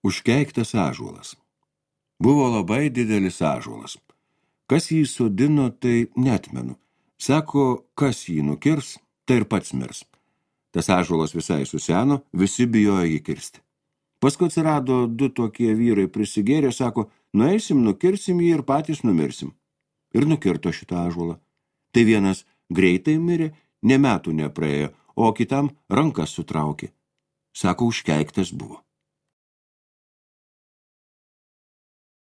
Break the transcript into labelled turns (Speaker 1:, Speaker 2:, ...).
Speaker 1: Užkeiktas ąžuolas. Buvo labai didelis ąžuolas. Kas jį sodino, tai neatmenu. Sako, kas jį nukirs, tai ir pats mirs. Tas ąžuolas visai suseno, visi bijojo jį kirsti. Paskui atsirado 2 tokie vyrai prisigėrė, sako, nueisim, nukirsim jį ir patys numirsim. Ir nukirto šitą ąžuolą. Tai vienas greitai mirė, nė metų nepraėjo, o kitam rankas sutraukė. Sako, užkeiktas buvo.